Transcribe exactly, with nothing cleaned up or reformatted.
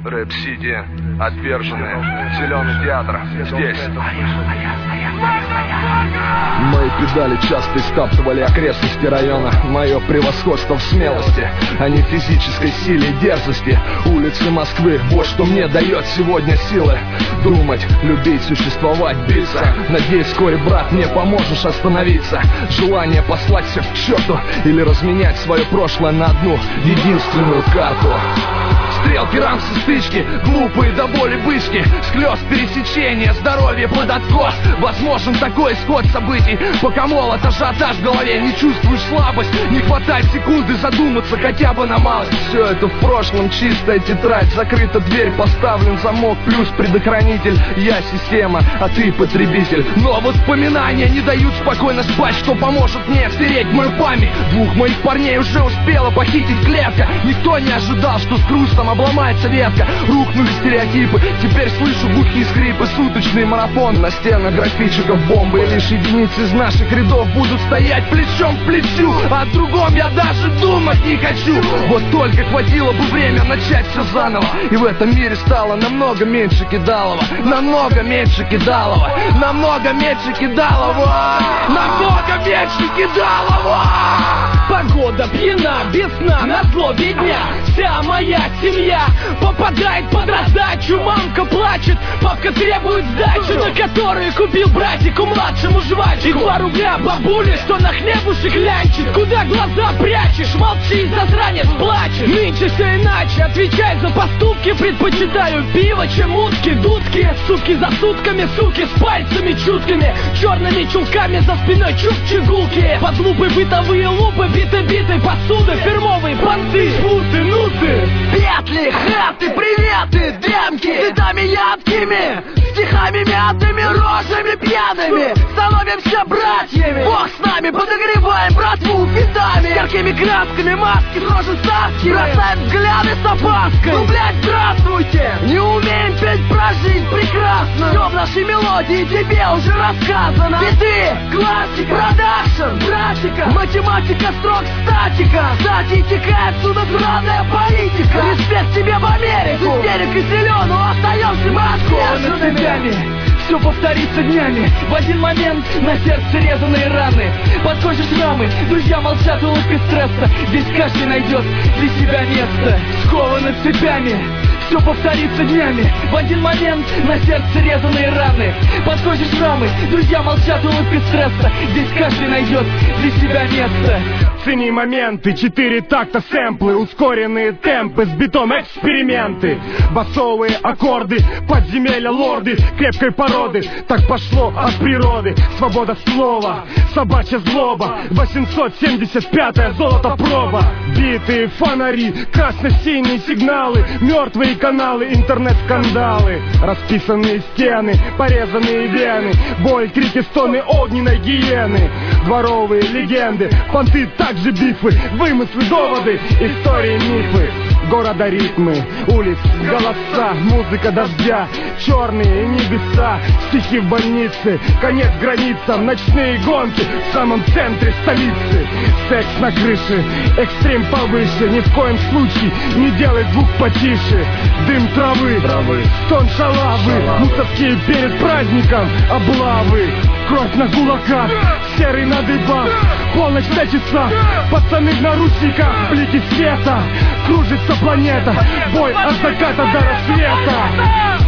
Рэп-Сити, отверженные, зеленый театр, здесь. Мои педали часто истаптывали окрестности района. Мое превосходство в смелости, а не в физической силе и дерзости. Улицы Москвы, вот что мне дает сегодня силы. Думать, любить, существовать, биться. Надеюсь, вскоре, брат, мне поможешь остановиться. Желание послать всех к черту или разменять свое прошлое на одну единственную карту. Стрелки, рамсы, стычки, глупые до боли бычки, склёст, пересечение, здоровье под откос. Возможен такой исход событий, пока молот, ажиотаж в голове. Не чувствуешь слабость, не хватает секунды задуматься хотя бы на малость. Все это в прошлом, чистая тетрадь, закрыта дверь, поставлен замок, плюс предохранитель. Я система, а ты потребитель. Но воспоминания не дают спокойно спать, что поможет мне стереть мою память. Двух моих парней уже успела похитить клетка. Никто не ожидал, что с хрустом обломается ветка. Рухнули стереотипы, теперь слышу глухие скрипы. Суточный марафон, на стенах графичиков бомбы. И лишь единицы из наших рядов будут стоять плечом к плечу. О другом я даже думать не хочу. Вот только хватило бы время начать все заново, и в этом мире стало намного меньше кидалова. Намного меньше кидалова. Намного меньше кидалова. Намного меньше кидалова. Погода пьяна, без сна, назло дня. Вся моя семья попадает под раздачу. Мамка плачет, папка требует сдачу, на которую купил братику младшему жвачку. И два рубля бабули, что на хлебушек лянчит. Куда глаза прячешь, молчи, засранец, плачешь. Нынче все иначе, отвечай за поступки. Предпочитаю пиво, чем утки, дудки. Сутки за сутками, суки с пальцами чуткими, черными чулками за спиной чук-чигулки. Под лупой бытовые лупы, биты-биты посуды, фирмовые понты, путы, нуты. Петли, хаты, приветы, демки с цветами ядкими, стихами мятными, рожами пьяными. Становимся братьями, Бог с нами, подогреваем братву фитами. Яркими красками, маски с рожи ставки, бросаем взгляды с опаской. Ну, блядь, здравствуйте! Не умеем петь про жизнь прекрасно. Все в нашей мелодии тебе уже рассказано. Биты, классика, продакшн, практика, математика, строк, статика. Кстати, текает отсюда сраная политика. Респект тебе в Америку, истерика зеленую, остаемся мы отверженными. Все повторится днями. В один момент на сердце резаные раны. Подходишь рамы, друзья молчат, улыбкой стресса. Здесь каждый найдет для себя место. Скованы цепями, все повторится днями. В один момент на сердце резаные раны. Подходишь рамы, друзья молчат, улыбкой стресса. Здесь каждый найдет для себя место. Цени моменты, четыре такта сэмплы, ускоренные темпы, с битом эксперименты. Басовые аккорды, подземелья лорды, крепкой породы. Так пошло от природы, свобода слова, собачья злоба. Восемьсот семьдесят пятая золото проба. Битые фонари, красно-синие сигналы, мертвые каналы, интернет-скандалы. Расписанные стены, порезанные вены, боль, крики, стоны огненной гиены. Дворовые легенды, понты, также бифы, вымыслы, доводы, истории, мифы. Города ритмы, улиц, голоса, музыка дождя, черные небеса, стихи в больнице, конец границам, ночные гонки в самом центре столицы. Секс на крыше, экстрим повыше, ни в коем случае не делай звук потише. Дым травы, травы. Стон шалавы, мусорские перед праздником облавы. Кровь на кулаках, серый на дыбах, полночь на часах, пацаны в наручниках, блики света, кружится планета, бой от заката до рассвета.